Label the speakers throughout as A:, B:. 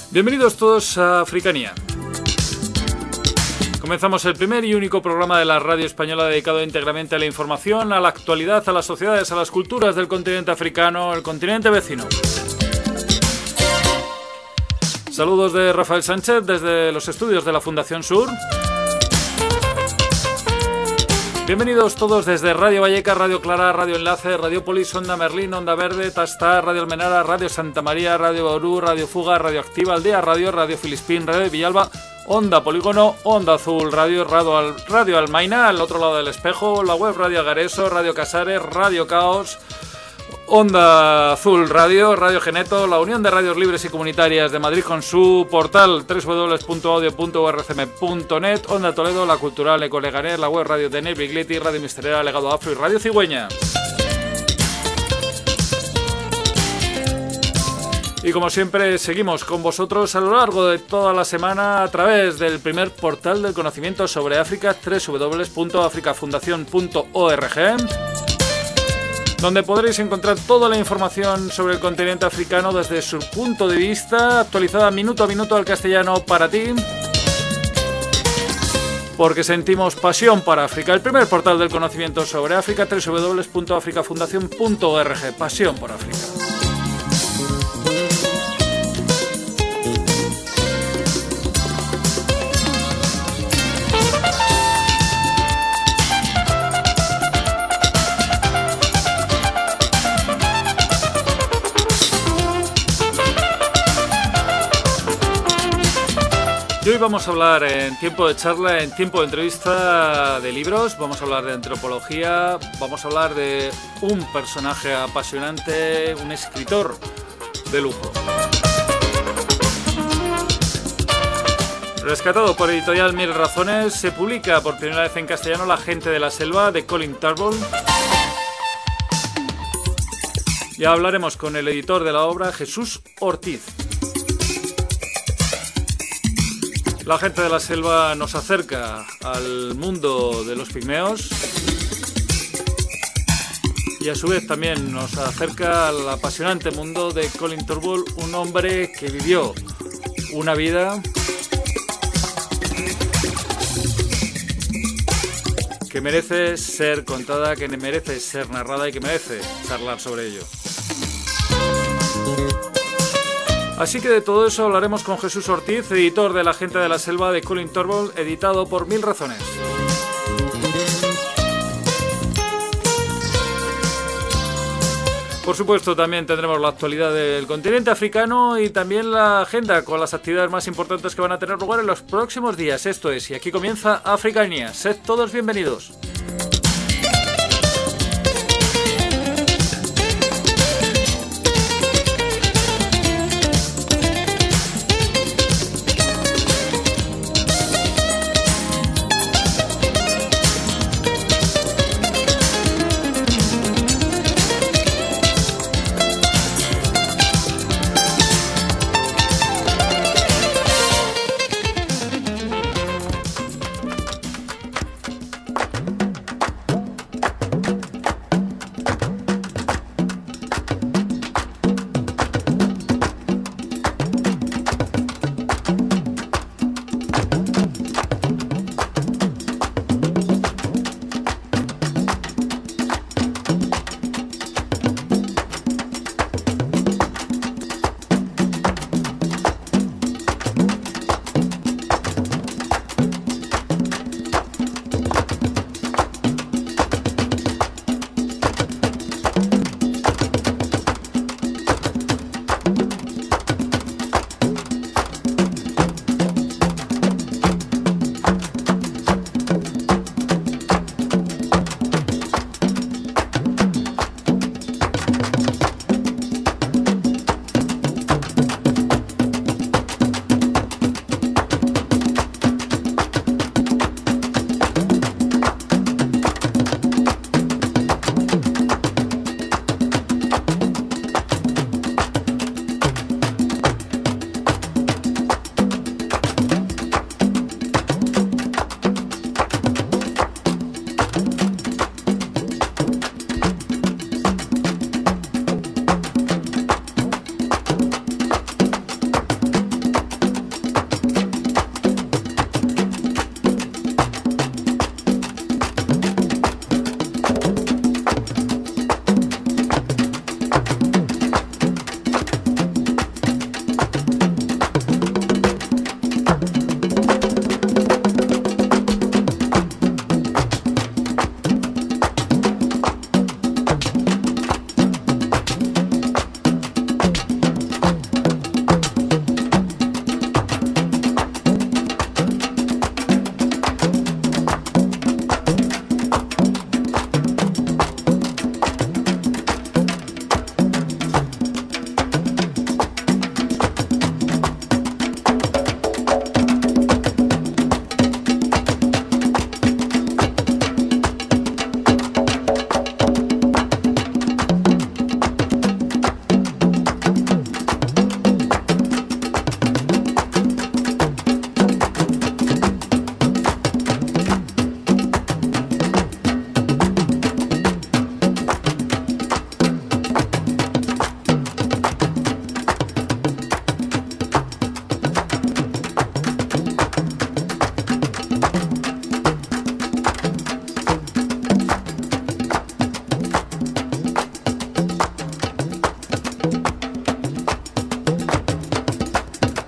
A: Bienvenidos todos a Africanía. Comenzamos el primer y único programa de la radio española dedicado íntegramente a la información, a la actualidad, a las sociedades, a las culturas del continente africano, el continente vecino. Saludos de Rafael Sánchez desde los estudios de la Fundación Sur. Bienvenidos todos desde Radio Vallecas, Radio Clara, Radio Enlace, Radio Polis, Onda Merlín, Onda Verde, Tastar, Radio Almenara, Radio Santa María, Radio Bauru, Radio Fuga, Radio Activa, Aldea Radio, Radio Filispín, Radio Villalba, Onda Polígono, Onda Azul, Radio Almaina, al otro lado del espejo, la web Radio Agareso, Radio Casares, Radio Caos, Onda Azul Radio, Radio Geneto, la Unión de Radios Libres y Comunitarias de Madrid con su portal www.audio.urcm.net, Onda Toledo, La Cultural, Ecoleganés, la web Radio de Nevigliti, Radio Misterera, Legado Afro y Radio Cigüeña. Y como siempre seguimos con vosotros a lo largo de toda la semana a través del primer portal del conocimiento sobre África, www.africafundacion.org, donde podréis encontrar toda la información sobre el continente africano desde su punto de vista, actualizada minuto a minuto al castellano para ti, porque sentimos pasión para África. El primer portal del conocimiento sobre África, www.africafundacion.org, pasión por África. Y hoy vamos a hablar en tiempo de charla, en tiempo de entrevista de libros, vamos a hablar de antropología, vamos a hablar de un personaje apasionante, un escritor de lujo. Rescatado por Editorial Mil Razones, se publica por primera vez en castellano La gente de la selva, de Colin Turnbull. Ya hablaremos con el editor de la obra, Jesús Ortiz. La gente de la selva nos acerca al mundo de los pigmeos y a su vez también nos acerca al apasionante mundo de Colin Turnbull, un hombre que vivió una vida que merece ser contada, que merece ser narrada y que merece charlar sobre ello. Así que de todo eso hablaremos con Jesús Ortiz, editor de La gente de la selva, de Colin Turnbull, editado por Mil Razones. Por supuesto, también tendremos la actualidad del continente africano y también la agenda con las actividades más importantes que van a tener lugar en los próximos días. Esto es, y aquí comienza Africanía. Sed todos bienvenidos.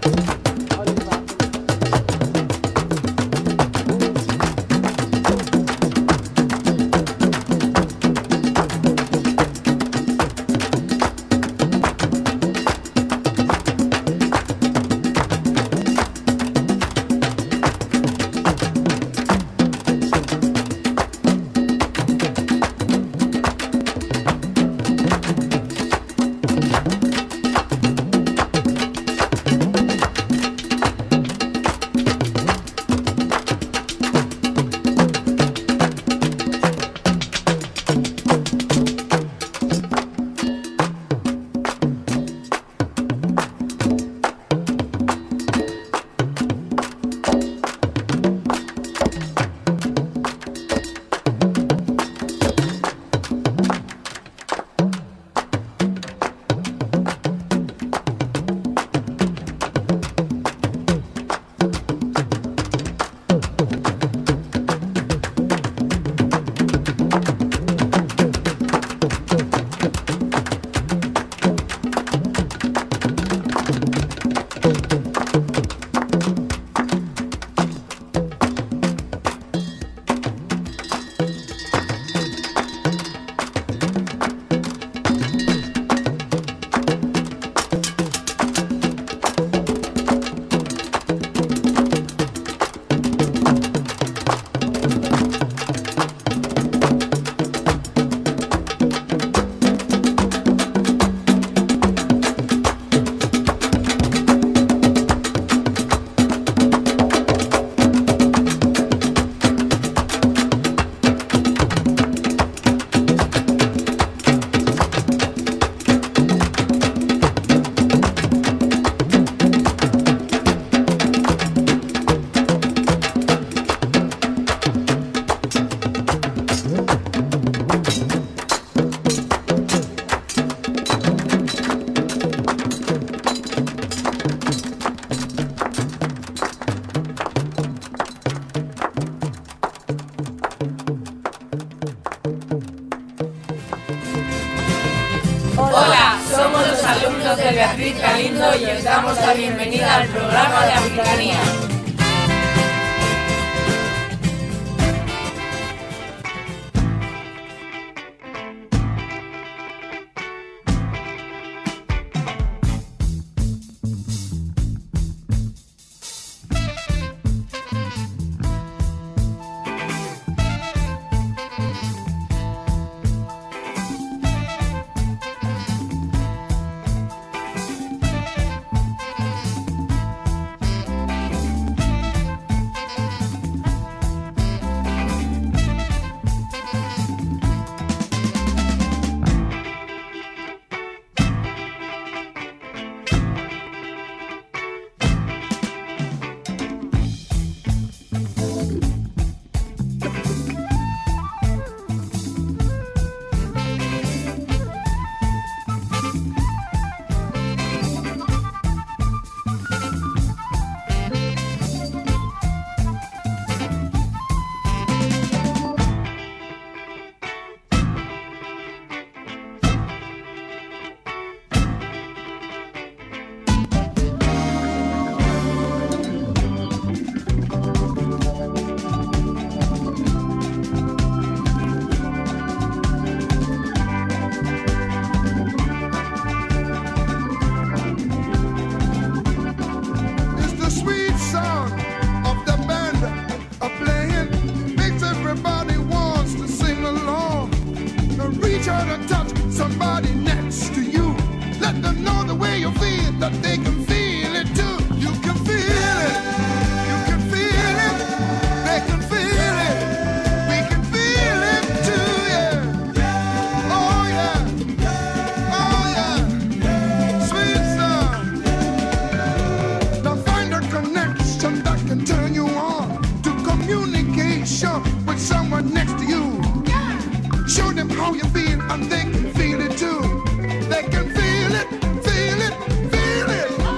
B: de Beatriz Galindo y os damos la bienvenida al programa de Africanía.
C: And they can feel it too. They can feel it, feel it, feel it.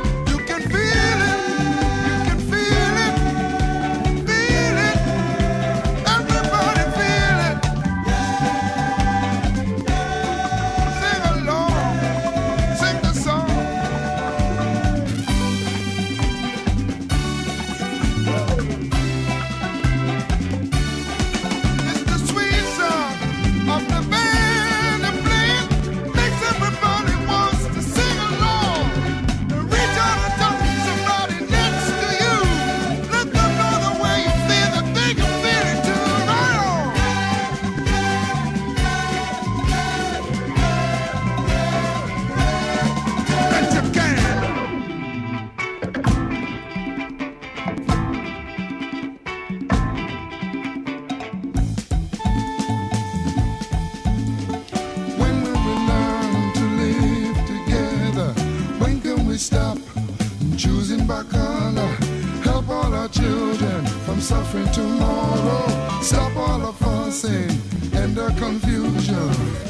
C: choosing by color. Help all our children from suffering tomorrow. Stop all the fussing and the confusion.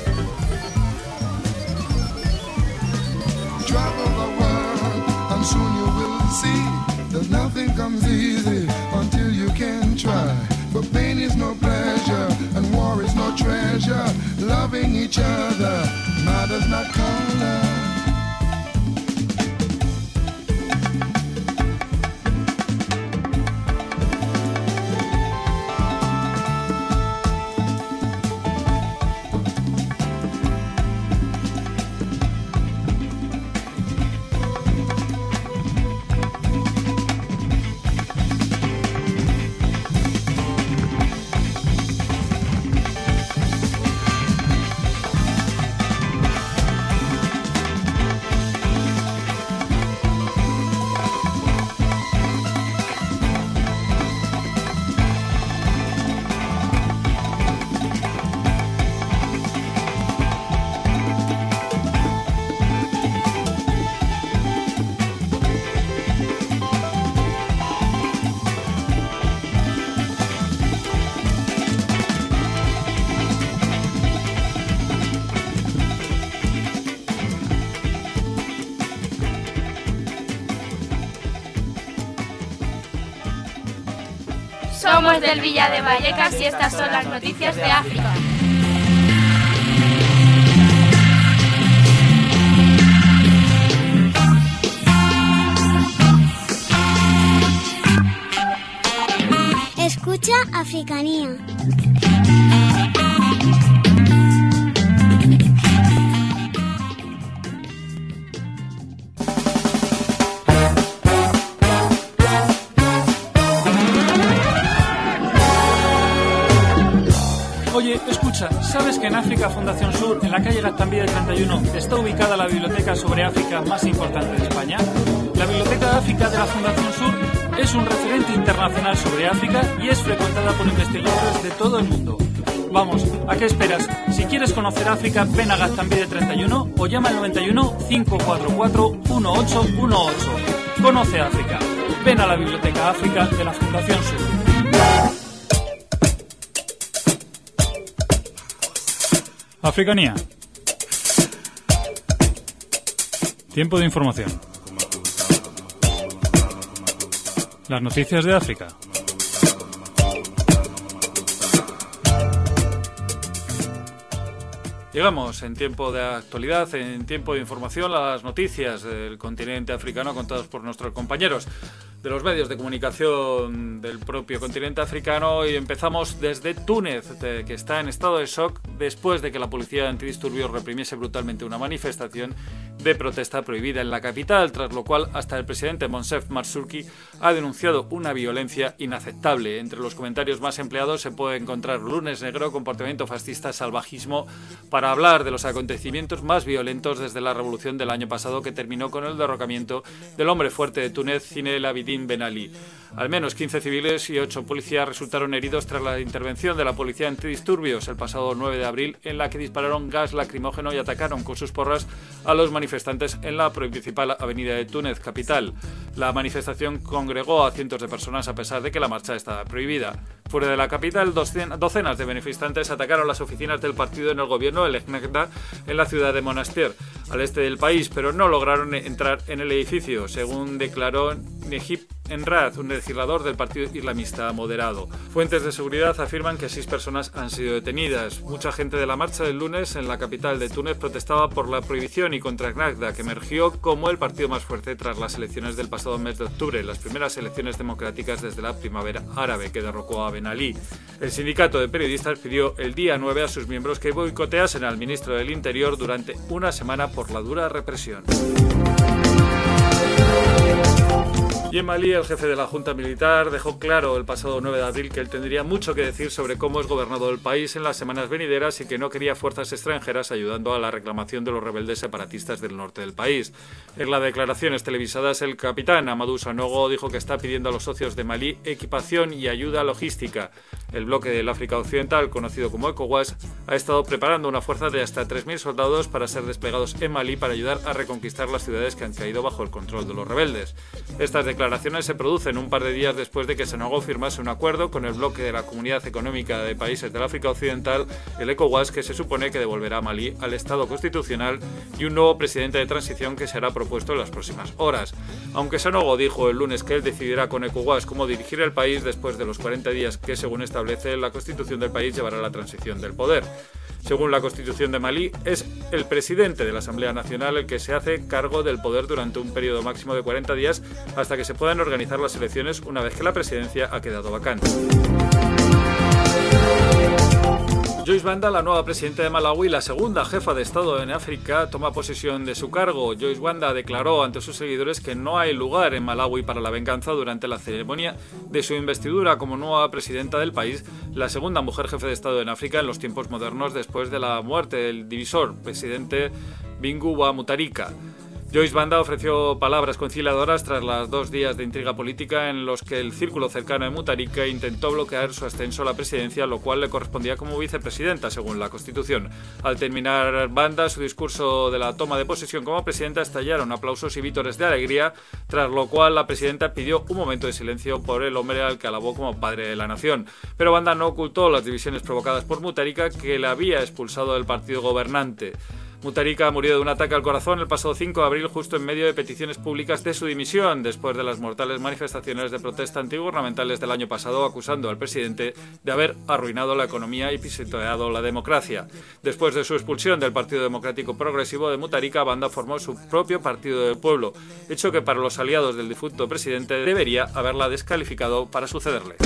C: Travel the world and soon you will see that nothing comes easy until you can try. But pain is no pleasure and war is no treasure. Loving each other matters not color.
D: Somos del Villa de Vallecas y estas son las noticias de África.
E: Escucha Africanía.
A: Oye, escucha, ¿sabes que en África Fundación Sur, en la calle Gaztambide 31, está ubicada la biblioteca sobre África más importante de España? La Biblioteca de África de la Fundación Sur es un referente internacional sobre África y es frecuentada por investigadores de todo el mundo. Vamos, ¿a qué esperas? Si quieres conocer África, ven a Gaztambide 31 o llama al 91 544 1818. Conoce África. Ven a la Biblioteca África de la Fundación Sur. Africanía. Tiempo de información. Las noticias de África. Llegamos en tiempo de actualidad, en tiempo de información, a las noticias del continente africano contadas por nuestros compañeros de los medios de comunicación del propio continente africano, y empezamos desde Túnez, que está en estado de shock después de que la policía antidisturbios reprimiese brutalmente una manifestación de protesta prohibida en la capital, tras lo cual hasta el presidente Monsef Marzuki ha denunciado una violencia inaceptable. Entre los comentarios más empleados se puede encontrar lunes negro, comportamiento fascista, salvajismo, para hablar de los acontecimientos más violentos desde la revolución del año pasado, que terminó con el derrocamiento del hombre fuerte de Túnez, Zine El Abidine Ben Ali. Al menos 15 civiles y 8 policías resultaron heridos tras la intervención de la policía antidisturbios el pasado 9 de abril, en la que dispararon gas lacrimógeno y atacaron con sus porras a los manifestantes en la principal avenida de Túnez, capital. La manifestación congregó a cientos de personas a pesar de que la marcha estaba prohibida. Fuera de la capital, docenas de manifestantes atacaron las oficinas del partido en el gobierno, el Ennahda, en la ciudad de Monastir, al este del país, pero no lograron entrar en el edificio, según declaró Nejib Enrad, un legislador del partido islamista moderado. Fuentes de seguridad afirman que 6 personas han sido detenidas. Mucha gente de la marcha del lunes en la capital de Túnez protestaba por la prohibición y contra Ennahda, que emergió como el partido más fuerte tras las elecciones del pasado mes de octubre, las primeras elecciones democráticas desde la primavera árabe que derrocó a Ben Ali. El sindicato de periodistas pidió el día 9 a sus miembros que boicoteasen al ministro del Interior durante una semana por la dura represión. Y en Malí, el jefe de la Junta Militar dejó claro el pasado 9 de abril que él tendría mucho que decir sobre cómo es gobernado el país en las semanas venideras y que no quería fuerzas extranjeras ayudando a la reclamación de los rebeldes separatistas del norte del país. En las declaraciones televisadas, el capitán Amadou Sanogo dijo que está pidiendo a los socios de Malí equipación y ayuda logística. El bloque del África Occidental, conocido como ECOWAS, ha estado preparando una fuerza de hasta 3.000 soldados para ser desplegados en Malí para ayudar a reconquistar las ciudades que han caído bajo el control de los rebeldes. Estas declaraciones se producen un par de días después de que Sanogo firmase un acuerdo con el bloque de la Comunidad Económica de Países del África Occidental, el ECOWAS, que se supone que devolverá a Malí al Estado constitucional y un nuevo presidente de transición que será propuesto en las próximas horas. Aunque Sanogo dijo el lunes que él decidirá con ECOWAS cómo dirigir el país después de los 40 días que, según establece la Constitución del país, llevará la transición del poder. Según la Constitución de Malí, es el presidente de la Asamblea Nacional el que se hace cargo del poder durante un periodo máximo de 40 días hasta que se puedan organizar las elecciones una vez que la presidencia ha quedado vacante. Joyce Banda, la nueva presidenta de Malawi y la segunda jefa de Estado en África, toma posesión de su cargo. Joyce Banda declaró ante sus seguidores que no hay lugar en Malawi para la venganza durante la ceremonia de su investidura como nueva presidenta del país, la segunda mujer jefe de Estado en África en los tiempos modernos después de la muerte del divisor presidente Bingu wa Mutharika. Joyce Banda ofreció palabras conciliadoras tras los 2 días de intriga política en los que el círculo cercano de Mutharika intentó bloquear su ascenso a la presidencia, lo cual le correspondía como vicepresidenta, según la Constitución. Al terminar Banda su discurso de la toma de posesión como presidenta, estallaron aplausos y vítores de alegría, tras lo cual la presidenta pidió un momento de silencio por el hombre al que alabó como padre de la nación. Pero Banda no ocultó las divisiones provocadas por Mutharika, que le había expulsado del partido gobernante. Mutharika murió de un ataque al corazón el pasado 5 de abril, justo en medio de peticiones públicas de su dimisión, después de las mortales manifestaciones de protesta antigubernamentales del año pasado, acusando al presidente de haber arruinado la economía y pisoteado la democracia. Después de su expulsión del Partido Democrático Progresivo de Mutharika, Banda formó su propio Partido del Pueblo, hecho que para los aliados del difunto presidente debería haberla descalificado para sucederle.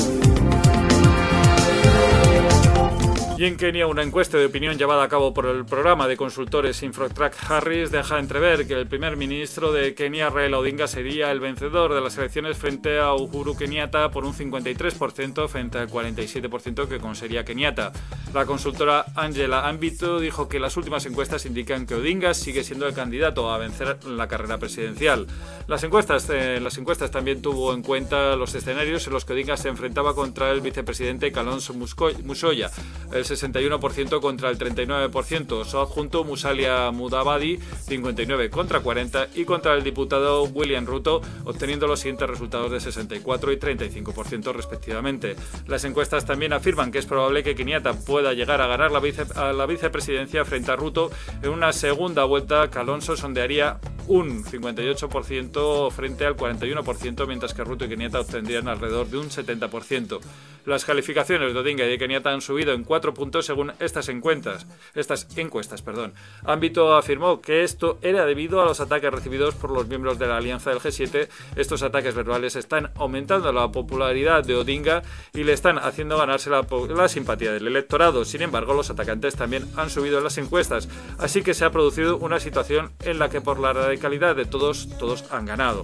A: Y en Kenia, una encuesta de opinión llevada a cabo por el programa de consultores Infotrak Harris deja entrever que el primer ministro de Kenia, Raila Odinga, sería el vencedor de las elecciones frente a Uhuru Kenyatta por un 53% frente al 47% que conseguiría Kenyatta. La consultora Angela Ambito dijo que las últimas encuestas indican que Odinga sigue siendo el candidato a vencer la carrera presidencial. Las encuestas también tuvo en cuenta los escenarios en los que Odinga se enfrentaba contra el vicepresidente Kalonzo Musyoka, el 61% contra el 39%, su adjunto Musalia Mudavadi 59 contra 40 y contra el diputado William Ruto, obteniendo los siguientes resultados de 64 y 35% respectivamente. Las encuestas también afirman que es probable que Kenyatta pueda llegar a ganar la vicepresidencia frente a Ruto. En una segunda vuelta, Kalonzo sondearía un 58% frente al 41%, mientras que Ruto y Kenyatta obtendrían alrededor de un 70%. Las calificaciones de Odinga y de Kenyatta han subido en 4 puntos según estas encuestas. Ambito afirmó que esto era debido a los ataques recibidos por los miembros de la alianza del G7. Estos ataques verbales están aumentando la popularidad de Odinga y le están haciendo ganarse la simpatía del electorado. Sin embargo, los atacantes también han subido en las encuestas, así que se ha producido una situación en la que por la radicalidad de todos han ganado.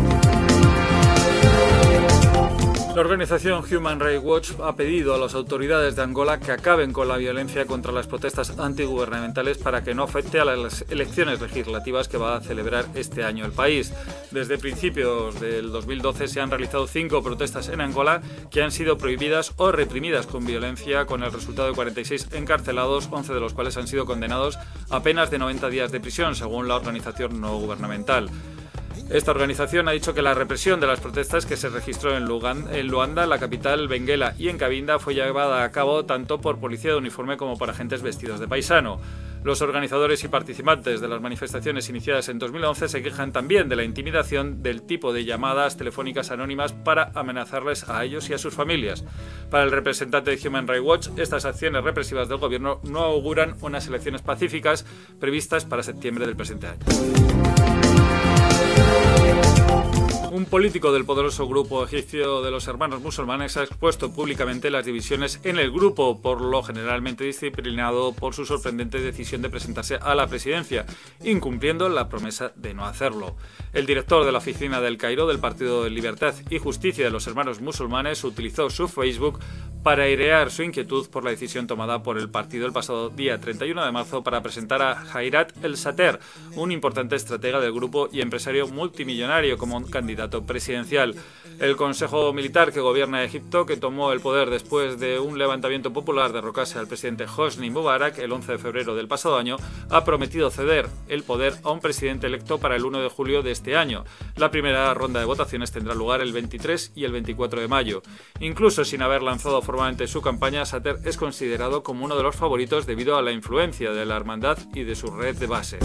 A: La organización Human Rights Watch ha pedido a las autoridades de Angola que acaben con la violencia contra las protestas antigubernamentales para que no afecte a las elecciones legislativas que va a celebrar este año el país. Desde principios del 2012 se han realizado 5 protestas en Angola que han sido prohibidas o reprimidas con violencia, con el resultado de 46 encarcelados, 11 de los cuales han sido condenados a penas de 90 días de prisión, según la organización no gubernamental. Esta organización ha dicho que la represión de las protestas que se registró en Luanda, la capital, Benguela y en Cabinda fue llevada a cabo tanto por policía de uniforme como por agentes vestidos de paisano. Los organizadores y participantes de las manifestaciones iniciadas en 2011 se quejan también de la intimidación del tipo de llamadas telefónicas anónimas para amenazarles a ellos y a sus familias. Para el representante de Human Rights Watch, estas acciones represivas del gobierno no auguran unas elecciones pacíficas previstas para septiembre del presente año. Un político del poderoso grupo egipcio de los hermanos musulmanes ha expuesto públicamente las divisiones en el grupo, por lo generalmente disciplinado por su sorprendente decisión de presentarse a la presidencia, incumpliendo la promesa de no hacerlo. El director de la oficina del Cairo del Partido de Libertad y Justicia de los hermanos musulmanes utilizó su Facebook para airear su inquietud por la decisión tomada por el partido el pasado día 31 de marzo para presentar a Hayrat el-Sater, un importante estratega del grupo y empresario multimillonario, como candidato presidencial. El Consejo Militar que gobierna Egipto, que tomó el poder después de un levantamiento popular derrocase al presidente Hosni Mubarak el 11 de febrero del pasado año, ha prometido ceder el poder a un presidente electo para el 1 de julio de este año. La primera ronda de votaciones tendrá lugar el 23 y el 24 de mayo. Incluso sin haber lanzado formalmente su campaña, Sater es considerado como uno de los favoritos debido a la influencia de la hermandad y de su red de bases.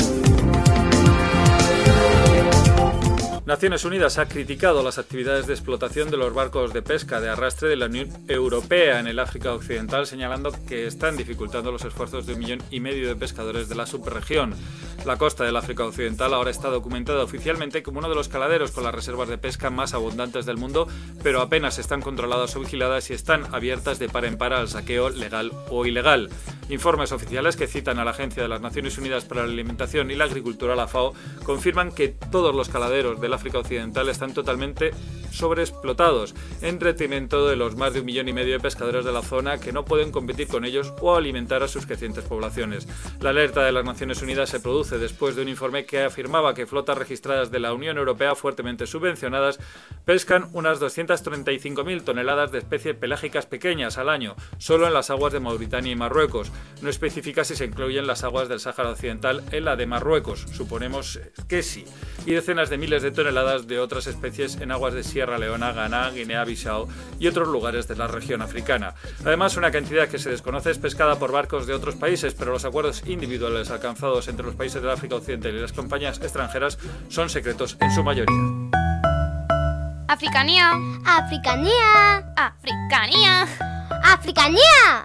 A: Naciones Unidas ha criticado las actividades de explotación de los barcos de pesca de arrastre de la Unión Europea en el África Occidental, señalando que están dificultando los esfuerzos de 1,5 millones de pescadores de la subregión. La costa del África Occidental ahora está documentada oficialmente como uno de los caladeros con las reservas de pesca más abundantes del mundo, pero apenas están controladas o vigiladas y están abiertas de par en par al saqueo legal o ilegal. Informes oficiales que citan a la Agencia de las Naciones Unidas para la Alimentación y la Agricultura, la FAO, confirman que todos los caladeros del África Occidental están totalmente sobreexplotados, en detrimento de los más de 1,5 millones de pescadores de la zona que no pueden competir con ellos o alimentar a sus crecientes poblaciones. La alerta de las Naciones Unidas se produce después de un informe que afirmaba que flotas registradas de la Unión Europea fuertemente subvencionadas pescan unas 235.000 toneladas de especies pelágicas pequeñas al año, solo en las aguas de Mauritania y Marruecos. No especifica si se incluyen las aguas del Sáhara Occidental en la de Marruecos, suponemos que sí, y decenas de miles de toneladas de otras especies en aguas de Sierra Leona, Ghana, Guinea-Bissau y otros lugares de la región africana. Además, una cantidad que se desconoce es pescada por barcos de otros países, pero los acuerdos individuales alcanzados entre los países del África Occidental y las compañías extranjeras son secretos en su mayoría.
D: Africanía.
E: Africanía.
D: Africanía.
E: Africanía.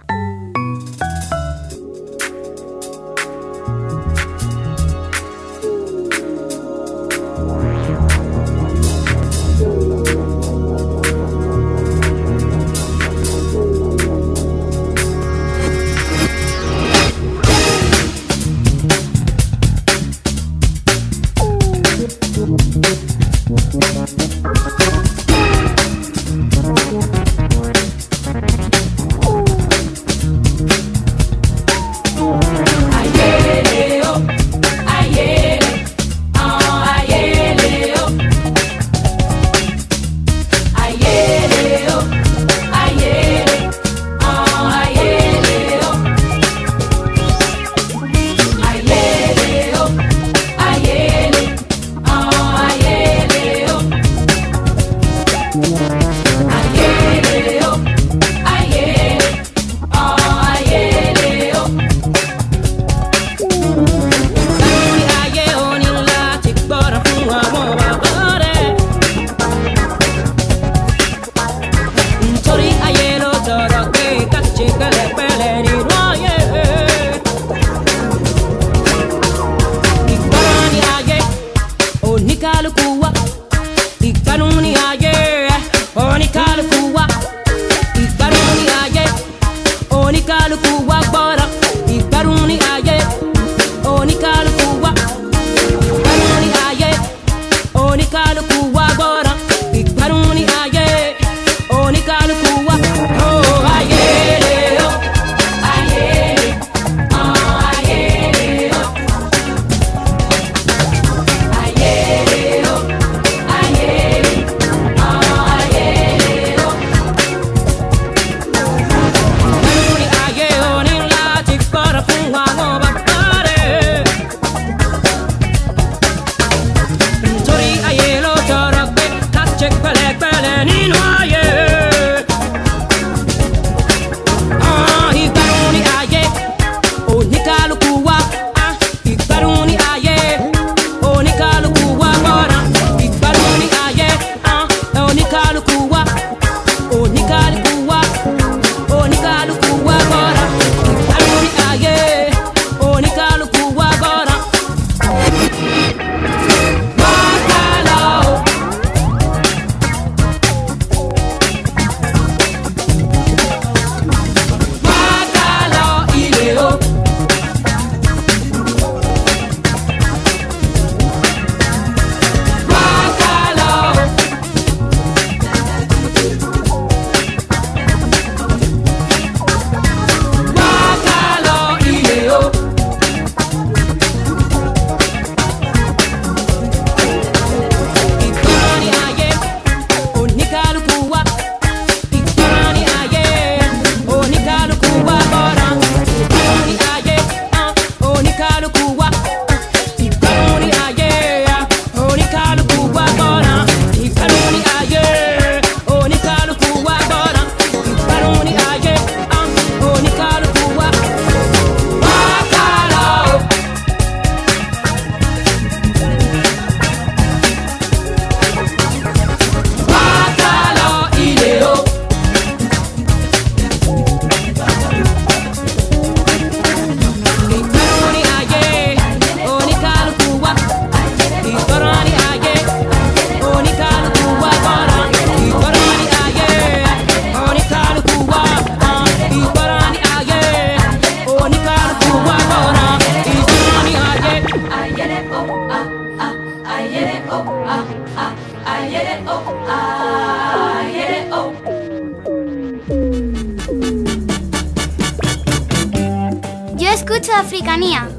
E: Yo escucho Africanía.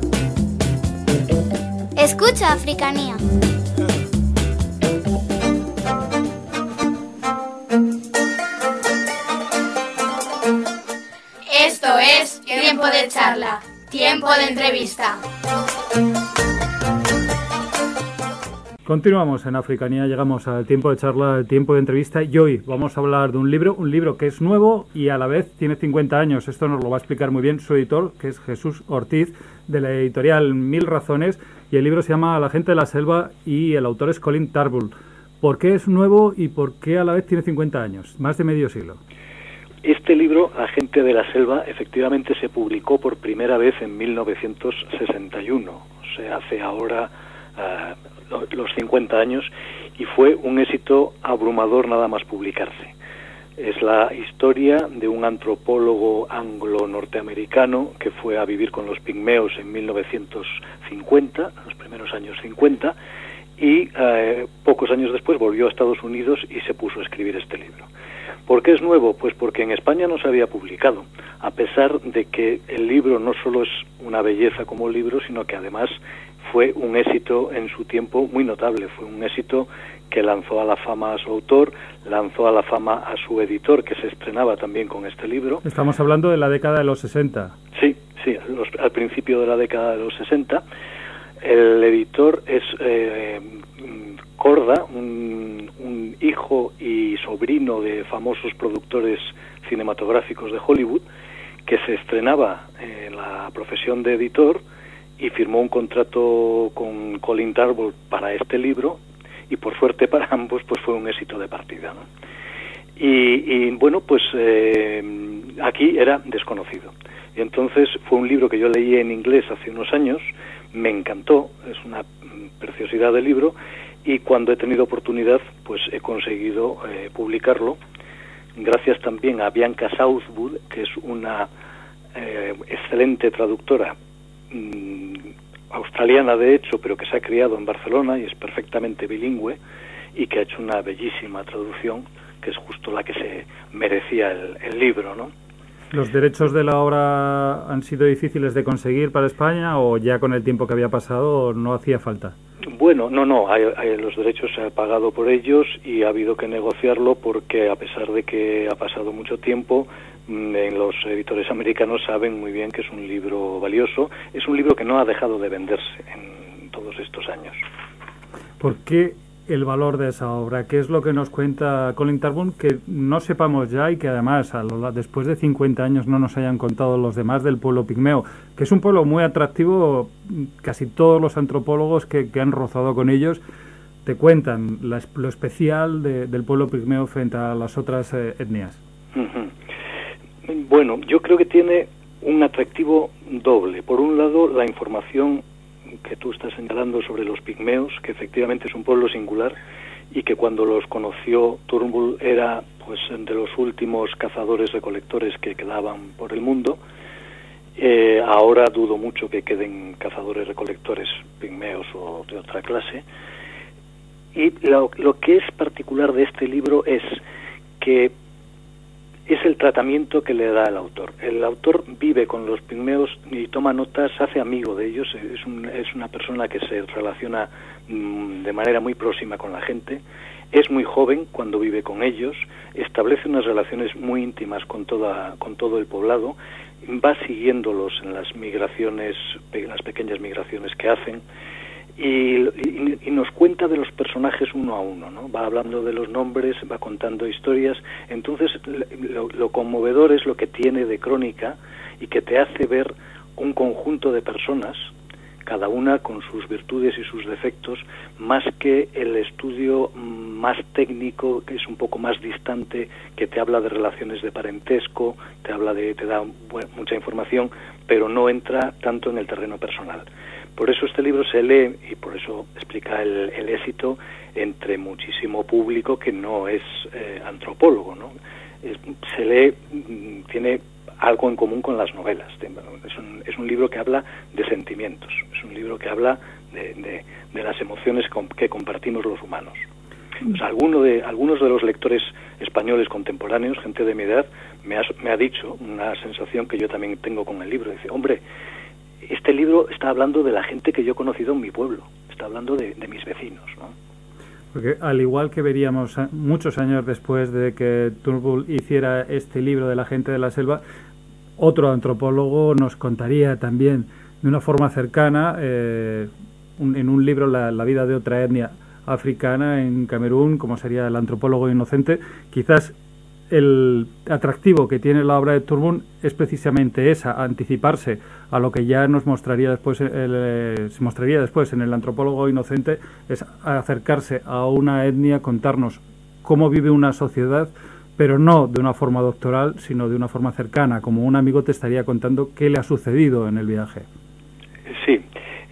E: Escucho Africanía.
D: Esto es Tiempo de Charla, Tiempo de Entrevista.
A: Continuamos en Africanía, llegamos al tiempo de charla, al tiempo de entrevista, y hoy vamos a hablar de un libro que es nuevo y a la vez tiene 50 años. Esto nos lo va a explicar muy bien su editor, que es Jesús Ortiz, de la editorial Mil Razones, y el libro se llama La gente de la selva y el autor es Colin Turnbull. ¿Por qué es nuevo y por qué a la vez tiene 50 años? Más de medio siglo.
F: Este libro, La gente de la selva, efectivamente se publicó por primera vez en 1961, o sea, hace ahora los 50 años, y fue un éxito abrumador nada más publicarse. Es la historia de un antropólogo anglo-norteamericano que fue a vivir con los pigmeos en 1950, los primeros años 50, y pocos años después volvió a Estados Unidos y se puso a escribir este libro. ¿Por qué es nuevo? Pues porque en España no se había publicado, a pesar de que el libro no solo es una belleza como libro, sino que además fue un éxito en su tiempo muy notable. Fue un éxito que lanzó a la fama a su autor, lanzó a la fama a su editor, que se estrenaba también con este libro.
A: Estamos hablando de la década de los 60.
F: Sí, al principio de la década de los 60. El editor es Korda, un hijo y sobrino de famosos productores cinematográficos de Hollywood, que se estrenaba en la profesión de editor y firmó un contrato con Colin Turnbull para este libro, y por suerte para ambos pues fue un éxito de partida, ¿no? Y bueno, pues aquí era desconocido. Y entonces fue un libro que yo leí en inglés hace unos años, me encantó, es una preciosidad de libro, y cuando he tenido oportunidad pues he conseguido publicarlo, gracias también a Bianca Southwood, que es una excelente traductora, australiana de hecho, pero que se ha criado en Barcelona y es perfectamente bilingüe, y que ha hecho una bellísima traducción, que es justo la que se merecía el libro, ¿no?
A: ¿Los derechos de la obra han sido difíciles de conseguir para España o ya con el tiempo que había pasado no hacía falta?
F: Bueno, no, los derechos se han pagado por ellos y ha habido que negociarlo porque a pesar de que ha pasado mucho tiempo, los editores americanos saben muy bien que es un libro valioso, es un libro que no ha dejado de venderse en todos estos años.
A: ¿Por qué el valor de esa obra? ¿Qué es lo que nos cuenta Colin Turnbull que no sepamos ya y que además después de 50 años no nos hayan contado los demás del pueblo pigmeo, que es un pueblo muy atractivo? Casi todos los antropólogos que han rozado con ellos te cuentan lo especial del pueblo pigmeo frente a las otras etnias.
F: Uh-huh. Bueno, yo creo que tiene un atractivo doble. Por un lado, la información que tú estás señalando sobre los pigmeos, que efectivamente es un pueblo singular y que cuando los conoció Turnbull era pues de los últimos cazadores-recolectores que quedaban por el mundo. Ahora dudo mucho que queden cazadores-recolectores pigmeos o de otra clase. Y lo que es particular de este libro es que es el tratamiento que le da el autor. El autor vive con los pigmeos y toma notas, se hace amigo de ellos, es una persona que se relaciona de manera muy próxima con la gente, es muy joven cuando vive con ellos, establece unas relaciones muy íntimas con todo el poblado, va siguiéndolos en las migraciones, las pequeñas migraciones que hacen, y nos cuenta de los personajes uno a uno, ¿no? Va hablando de los nombres, va contando historias. Entonces lo conmovedor es lo que tiene de crónica y que te hace ver un conjunto de personas, cada una con sus virtudes y sus defectos, más que el estudio más técnico, que es un poco más distante, que te habla de relaciones de parentesco, te da mucha información, pero no entra tanto en el terreno personal. Por eso este libro se lee, y por eso explica el éxito entre muchísimo público que no es antropólogo, ¿no? Se lee, tiene algo en común con las novelas. Es un libro que habla de sentimientos, es un libro que habla de las emociones que compartimos los humanos. O sea, algunos de los lectores españoles contemporáneos, gente de mi edad, me ha dicho una sensación que yo también tengo con el libro. Dice, hombre, este libro está hablando de la gente que yo he conocido en mi pueblo, está hablando de mis vecinos, ¿no?
A: Porque al igual que veríamos muchos años después de que Turnbull hiciera este libro de la gente de la selva, otro antropólogo nos contaría también de una forma cercana, en un libro, la vida de otra etnia africana en Camerún, como sería el antropólogo inocente. Quizás el atractivo que tiene la obra de Turnbull es precisamente esa, anticiparse a lo que ya nos mostraría después, se mostraría después en el antropólogo inocente, es acercarse a una etnia, contarnos cómo vive una sociedad, pero no de una forma doctoral, sino de una forma cercana, como un amigo te estaría contando qué le ha sucedido en el viaje.
F: Sí,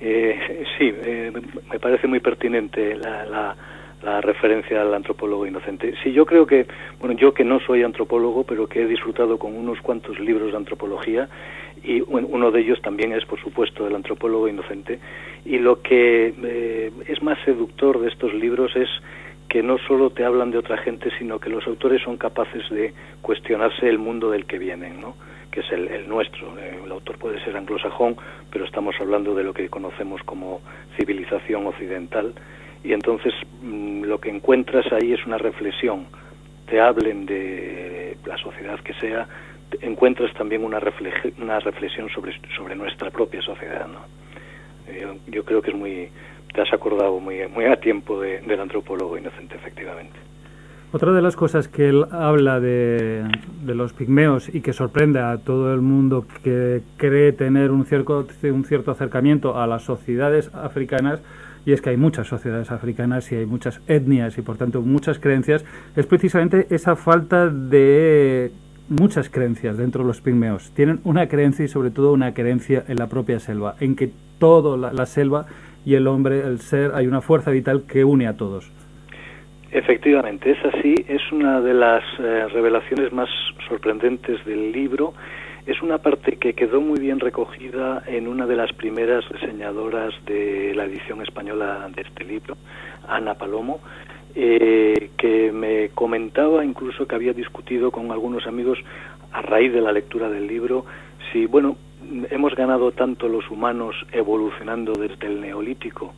F: me parece muy pertinente la referencia al antropólogo inocente. Sí, yo creo que, bueno, yo que no soy antropólogo, pero que he disfrutado con unos cuantos libros de antropología, y uno de ellos también es, por supuesto, el antropólogo inocente, y lo que es más seductor de estos libros es que no solo te hablan de otra gente, sino que los autores son capaces de cuestionarse el mundo del que vienen, ¿no? Que es el nuestro. El autor puede ser anglosajón, pero estamos hablando de lo que conocemos como civilización occidental, y entonces lo que encuentras ahí es una reflexión. Te hablen de la sociedad que sea, encuentras también una reflexión sobre nuestra propia sociedad, ¿no? Yo creo que es muy... Te has acordado muy a tiempo del antropólogo inocente, efectivamente.
A: Otra de las cosas que él habla de los pigmeos y que sorprende a todo el mundo que cree tener un cierto acercamiento a las sociedades africanas, y es que hay muchas sociedades africanas y hay muchas etnias y por tanto muchas creencias, es precisamente esa falta de muchas creencias dentro de los pigmeos. Tienen una creencia y sobre todo una creencia en la propia selva, en que toda la selva y el hombre, el ser, hay una fuerza vital que une a todos.
F: Efectivamente, es así, es una de las revelaciones más sorprendentes del libro. Es una parte que quedó muy bien recogida en una de las primeras reseñadoras de la edición española de este libro, Ana Palomo, que me comentaba incluso que había discutido con algunos amigos a raíz de la lectura del libro si, bueno, hemos ganado tanto los humanos evolucionando desde el Neolítico,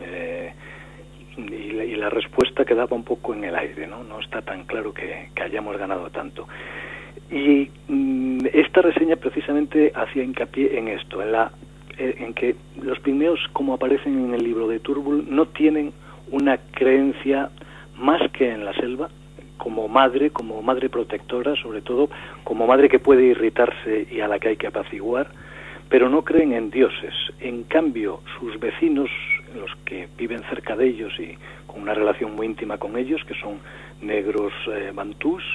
F: y la respuesta quedaba un poco en el aire, ¿no? No está tan claro que hayamos ganado tanto. Y esta reseña precisamente hacía hincapié en esto, en que los pigmeos, como aparecen en el libro de Turnbull, no tienen una creencia más que en la selva, como madre protectora, sobre todo, como madre que puede irritarse y a la que hay que apaciguar, pero no creen en dioses. En cambio, sus vecinos, los que viven cerca de ellos y con una relación muy íntima con ellos, que son negros bantús,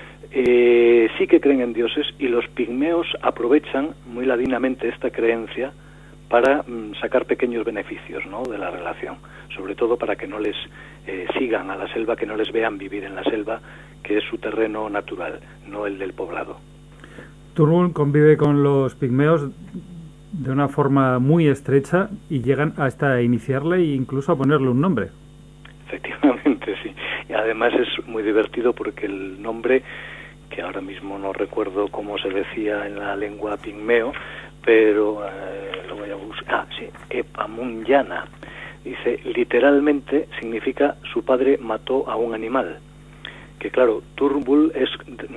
F: sí que creen en dioses, y los pigmeos aprovechan muy ladinamente esta creencia para sacar pequeños beneficios, ¿no?, de la relación, sobre todo para que no les sigan a la selva, que no les vean vivir en la selva, que es su terreno natural, no el del poblado.
A: Turnbull convive con los pigmeos de una forma muy estrecha y llegan hasta iniciarle e incluso a ponerle un nombre.
F: Efectivamente, sí. Y además es muy divertido porque el nombre, que ahora mismo no recuerdo cómo se decía en la lengua pigmeo, pero lo voy a buscar. Sí, Epamunyana. Dice, literalmente significa su padre mató a un animal. Que claro, Turnbull es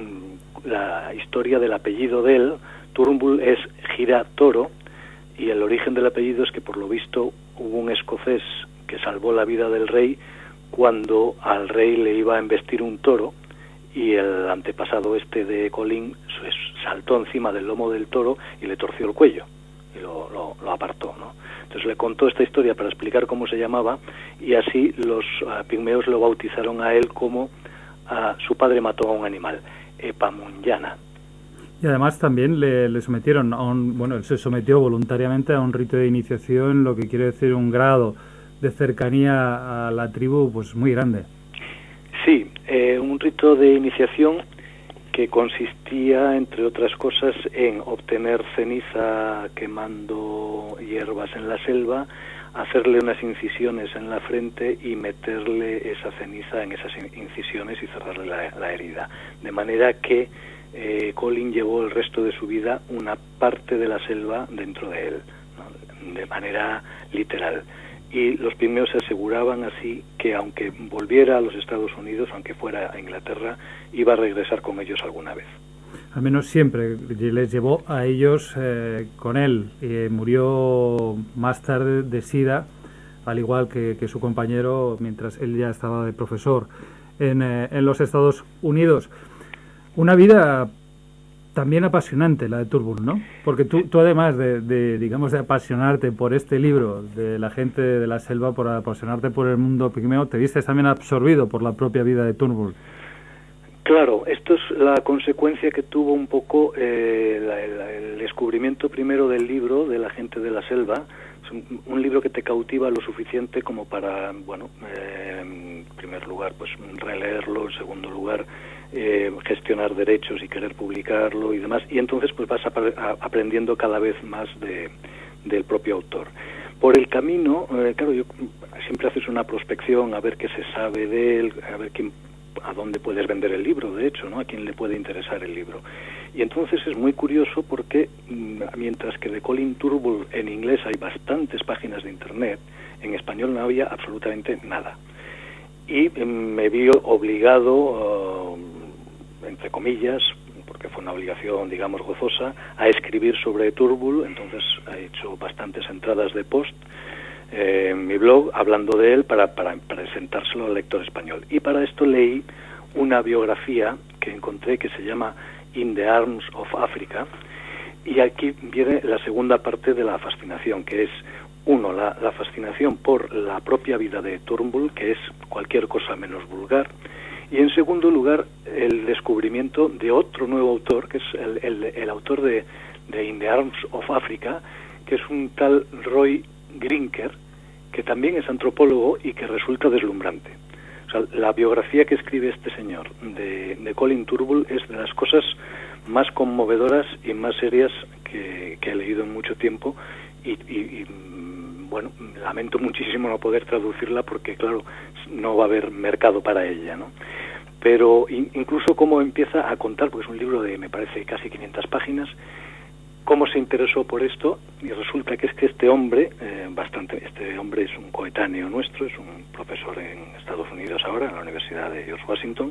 F: la historia del apellido de él. Turnbull es Gira Toro, y el origen del apellido es que por lo visto hubo un escocés que salvó la vida del rey cuando al rey le iba a embestir un toro, y el antepasado de Colin saltó encima del lomo del toro y le torció el cuello y lo apartó, ¿no? Entonces le contó esta historia para explicar cómo se llamaba, y así los pigmeos lo bautizaron a él como su padre mató a un animal, Epamunyana.
A: Y además también le sometieron él se sometió voluntariamente a un rito de iniciación, lo que quiere decir un grado de cercanía a la tribu pues muy grande.
F: Sí, un rito de iniciación que consistía, entre otras cosas, en obtener ceniza quemando hierbas en la selva, hacerle unas incisiones en la frente y meterle esa ceniza en esas incisiones y cerrarle la herida. De manera que Colin llevó el resto de su vida una parte de la selva dentro de él, ¿no? De manera literal. Y los pigmeos se aseguraban así que aunque volviera a los Estados Unidos, aunque fuera a Inglaterra, iba a regresar con ellos alguna vez.
A: Al menos siempre les llevó a ellos con él. Murió más tarde de SIDA, al igual que su compañero, mientras él ya estaba de profesor en los Estados Unidos. Una vida también apasionante, la de Turnbull, ¿no? Porque tú además de apasionarte por este libro, de la gente de la selva, por apasionarte por el mundo pigmeo, te viste también absorbido por la propia vida de Turnbull.
F: Claro, esto es la consecuencia que tuvo un poco el descubrimiento primero del libro de la gente de la selva. Es un libro que te cautiva lo suficiente como para, en primer lugar, pues releerlo, en segundo lugar, gestionar derechos y querer publicarlo y demás, y entonces pues vas aprendiendo cada vez más del propio autor. Por el camino, claro, siempre haces una prospección a ver qué se sabe de él, a ver a dónde puedes vender el libro, de hecho, ¿no? A quién le puede interesar el libro. Y entonces es muy curioso porque mientras que de Colin Turnbull en inglés hay bastantes páginas de internet, en español no había absolutamente nada. Y me vi obligado, entre comillas, porque fue una obligación, digamos, gozosa, a escribir sobre Turnbull. Entonces he hecho bastantes entradas de post en mi blog hablando de él para presentárselo al lector español. Y para esto leí una biografía que encontré que se llama In the Arms of Africa, y aquí viene la segunda parte de la fascinación, que es la fascinación por la propia vida de Turnbull, que es cualquier cosa menos vulgar, y en segundo lugar el descubrimiento de otro nuevo autor, que es el autor de In the Arms of Africa, que es un tal Roy Grinker, que también es antropólogo y que resulta deslumbrante. O sea, la biografía que escribe este señor de Colin Turnbull es de las cosas más conmovedoras y más serias que he leído en mucho tiempo, y bueno, lamento muchísimo no poder traducirla porque, claro, no va a haber mercado para ella, ¿no? Pero incluso cómo empieza a contar, porque es un libro de, me parece, casi 500 páginas, cómo se interesó por esto, y resulta que es que este hombre es un coetáneo nuestro, es un profesor en Estados Unidos ahora, en la Universidad de George Washington,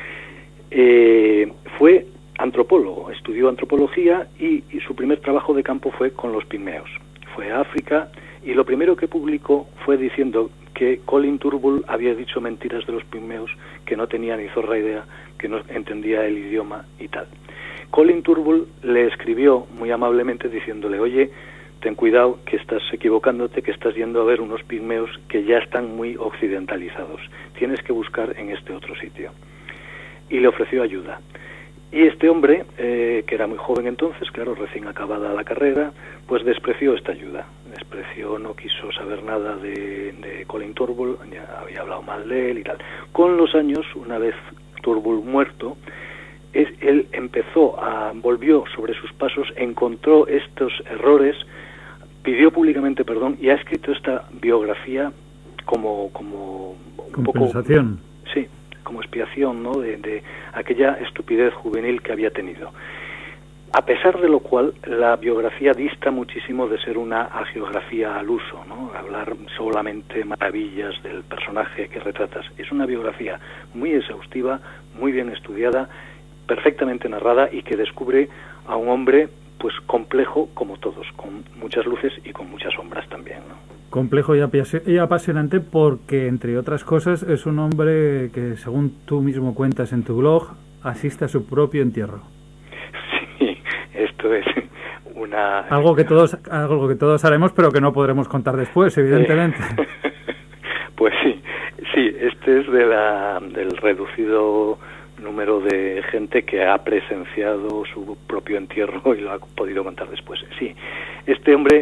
F: fue antropólogo, estudió antropología y su primer trabajo de campo fue con los pigmeos. Fue a África y lo primero que publicó fue diciendo que Colin Turnbull había dicho mentiras de los pigmeos, que no tenía ni zorra idea, que no entendía el idioma y tal. Colin Turnbull le escribió muy amablemente diciéndole: oye, ten cuidado que estás equivocándote, que estás yendo a ver unos pigmeos que ya están muy occidentalizados. Tienes que buscar en este otro sitio. Y le ofreció ayuda. Y este hombre, que era muy joven entonces, claro, recién acabada la carrera, pues despreció esta ayuda. No quiso saber nada de Colin Turnbull, ya había hablado mal de él y tal. Con los años, una vez Turnbull muerto, él volvió sobre sus pasos, encontró estos errores, pidió públicamente perdón y ha escrito esta biografía como un
A: compensación.
F: Poco, sí, como expiación, ¿no? de aquella estupidez juvenil que había tenido. A pesar de lo cual, la biografía dista muchísimo de ser una hagiografía al uso, ¿no? Hablar solamente maravillas del personaje que retratas. Es una biografía muy exhaustiva, muy bien estudiada, perfectamente narrada y que descubre a un hombre pues complejo como todos, con muchas luces y con muchas sombras también, ¿no?
A: Complejo y apasionante porque, entre otras cosas, es un hombre que, según tú mismo cuentas en tu blog, asiste a su propio entierro.
F: Sí, esto es
A: algo que todos haremos, pero que no podremos contar después, evidentemente.
F: Pues sí, este es del reducido número de gente que ha presenciado su propio entierro y lo ha podido contar después. Sí, este hombre,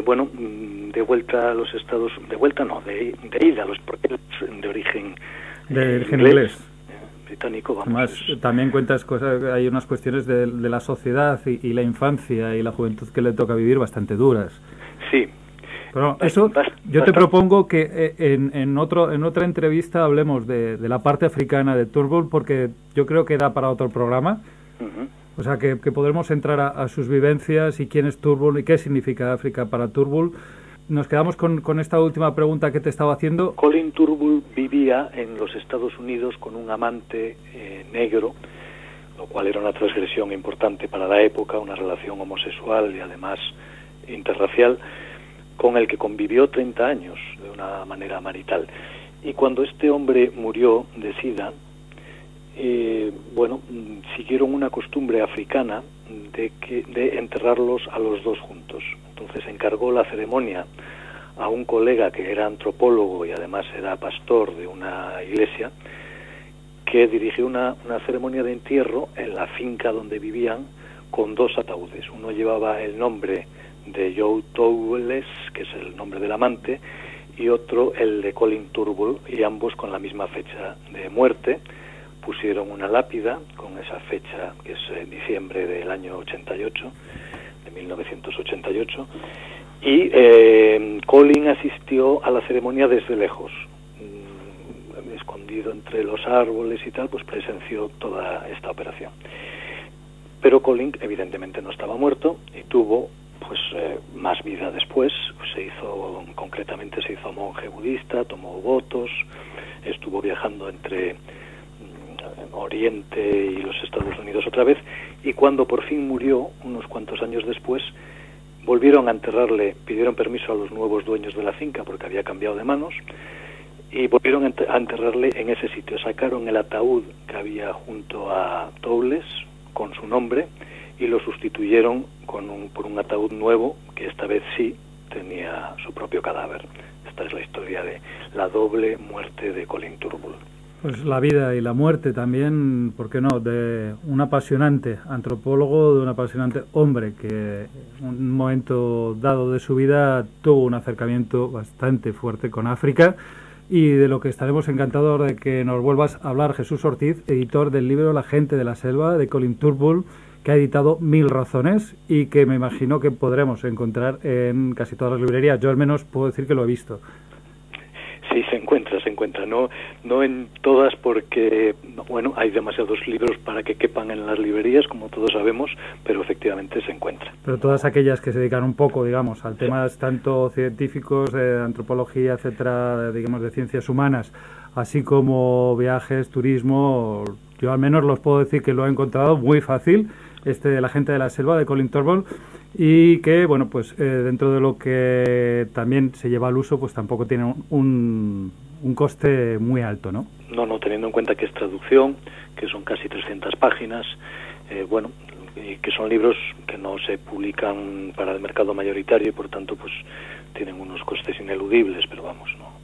F: de vuelta a los Estados, de ida a los, porque es de origen inglés. Británico, vamos.
A: Además, también cuentas cosas, hay unas cuestiones de la sociedad y la infancia y la juventud que le toca vivir bastante duras.
F: Sí,
A: Pero eso, yo te propongo que en otra entrevista hablemos de la parte africana de Turbull, porque yo creo que da para otro programa.
F: Ujú.
A: O sea, que podremos entrar a sus vivencias y quién es Turbull y qué significa África para Turbull. Nos quedamos con esta última pregunta que te estaba haciendo.
F: Colin Turbull vivía en los Estados Unidos con un amante negro, lo cual era una transgresión importante para la época, una relación homosexual y además interracial, con el que convivió 30 años de una manera marital. Y cuando este hombre murió de SIDA, siguieron una costumbre africana de enterrarlos a los dos juntos. Entonces encargó la ceremonia a un colega que era antropólogo y además era pastor de una iglesia, que dirigió una ceremonia de entierro en la finca donde vivían con dos ataúdes. Uno llevaba el nombre de Joe Towles, que es el nombre del amante, y otro el de Colin Turbull, y ambos con la misma fecha de muerte. Pusieron una lápida con esa fecha, que es en diciembre del año 88, de 1988, y Colin asistió a la ceremonia desde lejos, escondido entre los árboles y tal, pues presenció toda esta operación. Pero Colin evidentemente no estaba muerto y tuvo más vida después. Concretamente se hizo monje budista, tomó votos, estuvo viajando entre Oriente y los Estados Unidos otra vez, y cuando por fin murió, unos cuantos años después, volvieron a enterrarle, pidieron permiso a los nuevos dueños de la finca porque había cambiado de manos, y volvieron a enterrarle en ese sitio. Sacaron el ataúd que había junto a Towles con su nombre y lo sustituyeron por un ataúd nuevo que esta vez sí tenía su propio cadáver. Esta es la historia de la doble muerte de Colin Turbull.
A: Pues la vida y la muerte también, ¿por qué no?, de un apasionante antropólogo, de un apasionante hombre que en un momento dado de su vida tuvo un acercamiento bastante fuerte con África, y de lo que estaremos encantados de que nos vuelvas a hablar, Jesús Ortiz, editor del libro La gente de la selva, de Colin Turbull, que ha editado 1000 razones y que me imagino que podremos encontrar en casi todas las librerías. Yo al menos puedo decir que lo he visto.
F: Sí, se encuentra. No en todas porque, hay demasiados libros para que quepan en las librerías, como todos sabemos, pero efectivamente se encuentra.
A: Pero todas aquellas que se dedican un poco, digamos, al temas tanto científicos, de antropología, etcétera, digamos, de ciencias humanas, así como viajes, turismo, yo al menos los puedo decir que lo he encontrado muy fácil, La gente de la selva, de Colin Turbull, y que, dentro de lo que también se lleva al uso, pues tampoco tiene un coste muy alto, ¿no?
F: No, teniendo en cuenta que es traducción, que son casi 300 páginas, y que son libros que no se publican para el mercado mayoritario y por tanto pues tienen unos costes ineludibles, pero no,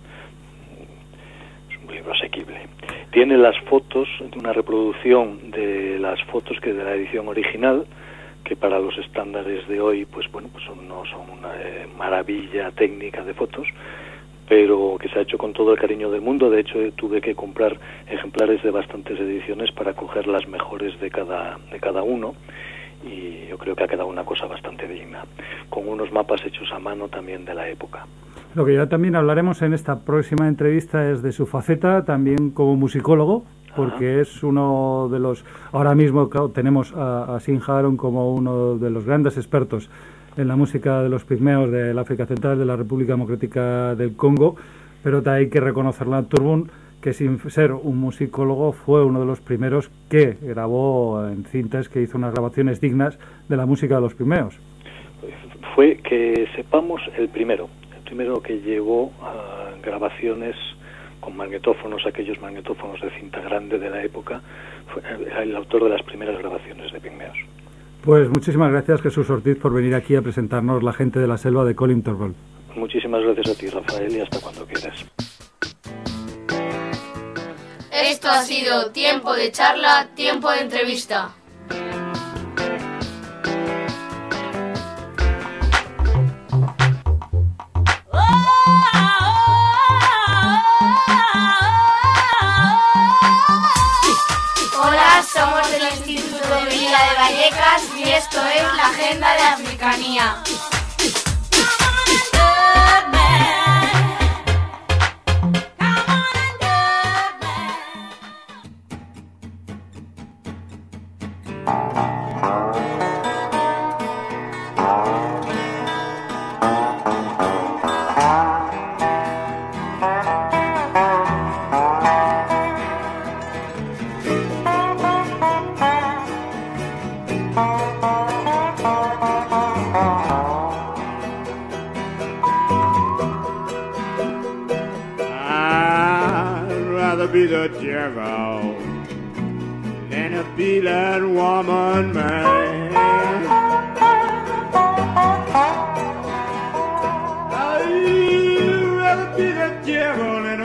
F: es un libro asequible. Tiene las fotos, una reproducción de las fotos que de la edición original, que para los estándares de hoy no son una maravilla técnica de fotos, pero que se ha hecho con todo el cariño del mundo. De hecho, tuve que comprar ejemplares de bastantes ediciones para coger las mejores de cada uno, y yo creo que ha quedado una cosa bastante digna, con unos mapas hechos a mano también de la época.
A: Lo que ya también hablaremos en esta próxima entrevista es de su faceta también como musicólogo, porque es uno de los... Ahora mismo tenemos a Sin Haron como uno de los grandes expertos en la música de los pigmeos del África Central, de la República Democrática del Congo, pero hay que reconocerle a Turbull que, sin ser un musicólogo, fue uno de los primeros que grabó en cintas, que hizo unas grabaciones dignas de la música de los pigmeos.
F: Fue, que sepamos, el primero que llevó grabaciones con magnetófonos, aquellos magnetófonos de cinta grande de la época. Fue el autor de las primeras grabaciones de pigmeos.
A: Pues muchísimas gracias, Jesús Ortiz, por venir aquí a presentarnos La gente de la selva de Colin Turbull.
F: Muchísimas gracias a ti, Rafael, y hasta cuando quieras.
B: Esto ha sido Tiempo de Charla, Tiempo de Entrevista.
D: Hola, somos del Instituto de Villa de Vallecas y esto es la Agenda de Africanía.
G: Be the devil than a feeling woman, man. I'd rather be the devil than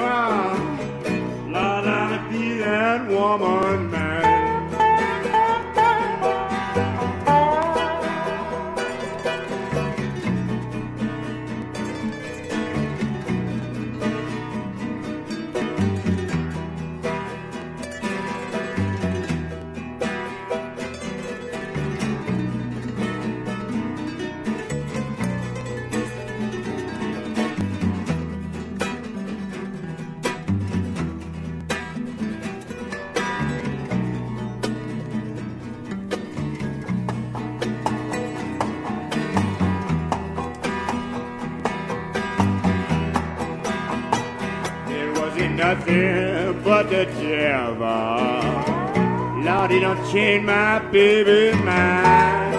G: a feeling woman, man. Nothing but the devil. Lord, he don't change my baby's mind.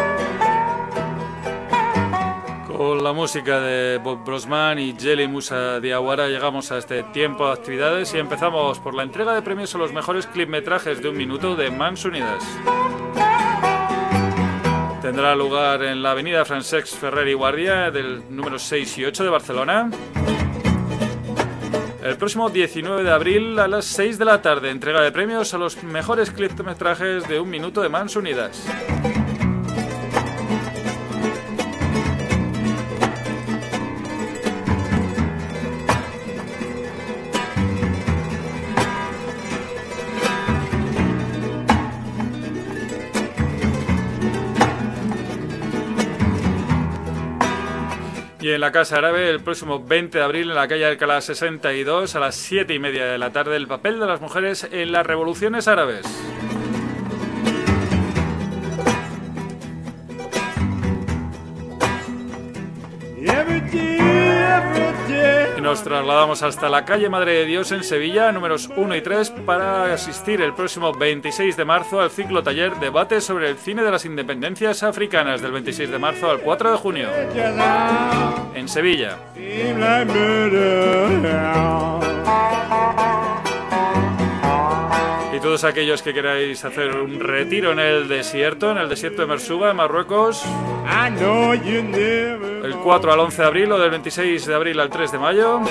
A: Con la música de Bob Brosman y Jelly Musa Diawara llegamos a este tiempo de actividades y empezamos por la entrega de premios a los mejores clipmetrajes de 1 minuto de Mans Unidas. Tendrá lugar en la avenida Francesc Ferrer y Guardia del número 6 y 8 de Barcelona. El próximo 19 de abril a las 6 de la tarde, entrega de premios a los mejores clipmetrajes de 1 minuto de Mans Unidas. Y en la Casa Árabe, el próximo 20 de abril, en la calle Alcalá 62, a las 7:30 de la tarde, el papel de las mujeres en las revoluciones árabes. Y nos trasladamos hasta la calle Madre de Dios en Sevilla, números 1 y 3, para asistir el próximo 26 de marzo al ciclo taller Debate sobre el cine de las independencias africanas, del 26 de marzo al 4 de junio, en Sevilla. Y todos aquellos que queráis hacer un retiro en el desierto de Merzouga, en Marruecos, el 4 al 11 de abril o del 26 de abril al 3 de mayo.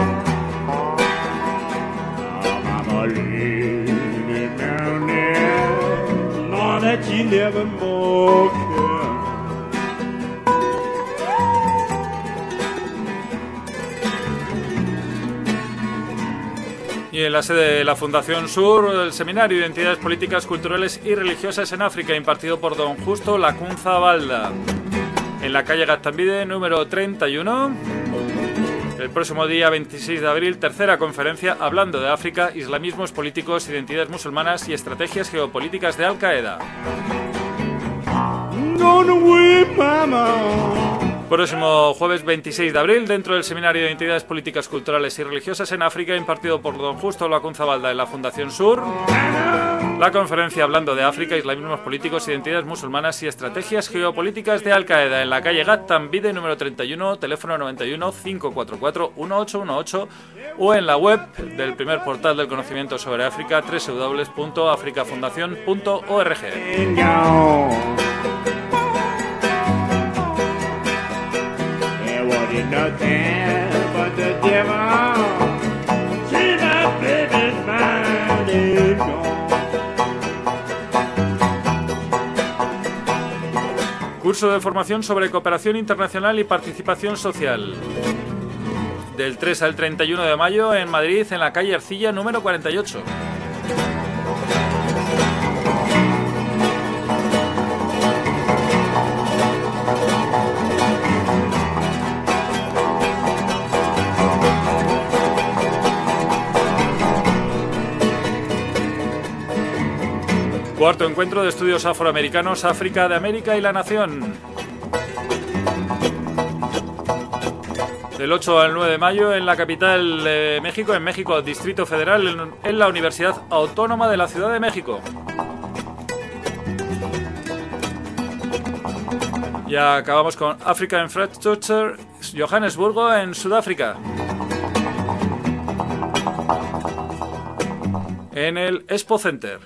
A: Y en la sede de la Fundación Sur, el Seminario de Identidades Políticas, Culturales y Religiosas en África, impartido por don Justo Lacunza Balda, en la calle Gaztambide, número 31. El próximo día 26 de abril, tercera conferencia hablando de África, islamismos políticos, identidades musulmanas y estrategias geopolíticas de Al Qaeda. Próximo jueves 26 de abril, dentro del Seminario de Identidades Políticas, Culturales y Religiosas en África, impartido por don Justo Lacunza Balda en la Fundación Sur, la conferencia hablando de África, islamismos políticos, identidades musulmanas y estrategias geopolíticas de Al Qaeda, en la calle Gaztambide, número 31, teléfono 91 544 1818, o en la web del primer portal del conocimiento sobre África, www.africafundacion.org.
G: Nothing but the devil. See my baby's mind is gone.
A: Curso de formación sobre cooperación internacional y participación social. Del 3 al 31 de mayo en Madrid, en la calle Ercilla, número 48. Cuarto encuentro de estudios afroamericanos, África de América y la Nación. Del 8 al 9 de mayo en la capital de México, en México, Distrito Federal, en la Universidad Autónoma de la Ciudad de México. Y acabamos con Africa Infrastructure, Johannesburgo, en Sudáfrica. En el Expo Center.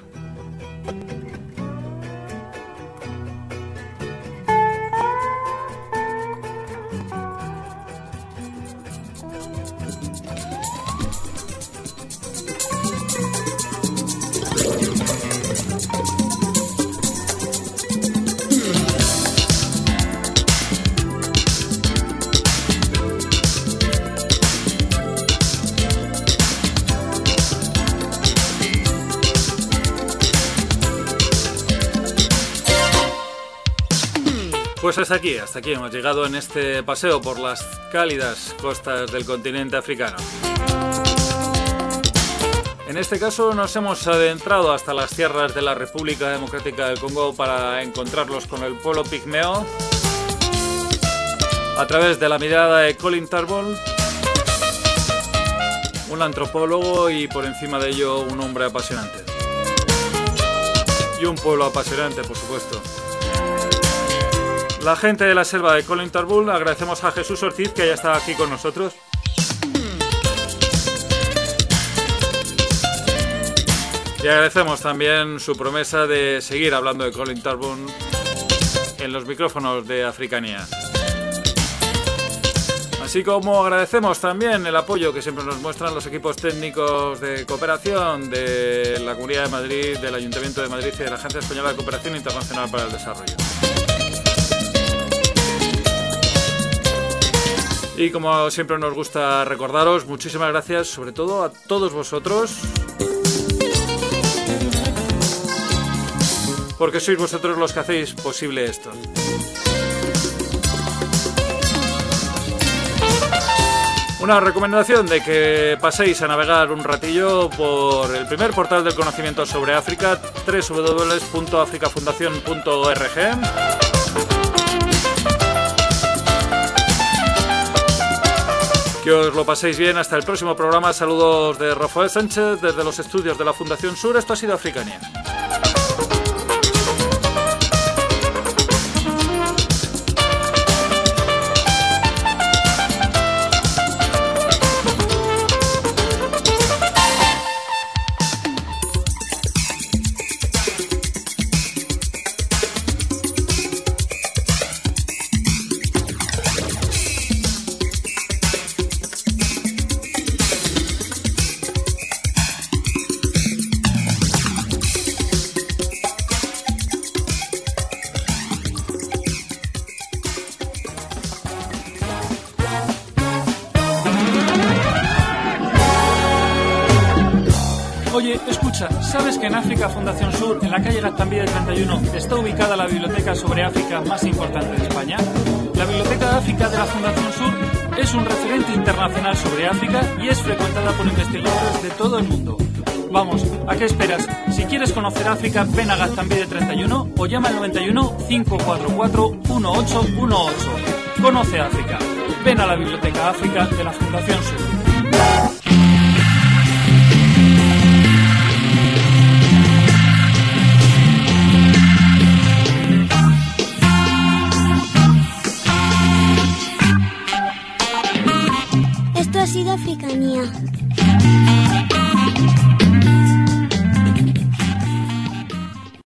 A: Pues hasta aquí hemos llegado en este paseo por las cálidas costas del continente africano. En este caso nos hemos adentrado hasta las tierras de la República Democrática del Congo para encontrarlos con el pueblo pigmeo a través de la mirada de Colin Turnbull, un antropólogo y por encima de ello un hombre apasionante. Y un pueblo apasionante, por supuesto. La gente de la selva de Colin Turnbull, agradecemos a Jesús Ortiz que haya estado aquí con nosotros. Y agradecemos también su promesa de seguir hablando de Colin Turnbull en los micrófonos de Africanía. Así como agradecemos también el apoyo que siempre nos muestran los equipos técnicos de cooperación de la Comunidad de Madrid, del Ayuntamiento de Madrid y de la Agencia Española de Cooperación Internacional para el Desarrollo. Y como siempre nos gusta recordaros, muchísimas gracias sobre todo a todos vosotros, porque sois vosotros los que hacéis posible esto. Una recomendación de que paséis a navegar un ratillo por el primer portal del conocimiento sobre África, www.africafundacion.org. Que os lo paséis bien. Hasta el próximo programa. Saludos de Rafael Sánchez desde los estudios de la Fundación Sur. Esto ha sido Africanía. Oye, escucha, ¿sabes que en África Fundación Sur, en la calle Gaztambide 31, está ubicada la biblioteca sobre África más importante de España? La Biblioteca de África de la Fundación Sur es un referente internacional sobre África y es frecuentada por investigadores de todo el mundo. Vamos, ¿a qué esperas? Si quieres conocer África, ven a Gaztambide 31 o llama al 91 544 1818. Conoce África. Ven a la Biblioteca África de la Fundación Sur.
E: Esto ha sido Africanía.